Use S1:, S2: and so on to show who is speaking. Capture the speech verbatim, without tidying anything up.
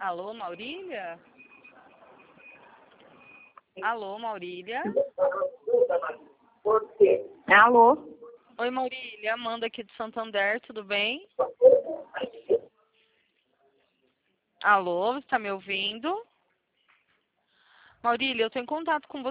S1: Alô, Maurília? Alô, Maurília?
S2: Alô?
S1: Oi, Maurília. Amanda aqui de Santander, tudo bem? Alô, você está me ouvindo? Maurília, eu estou em contato com você.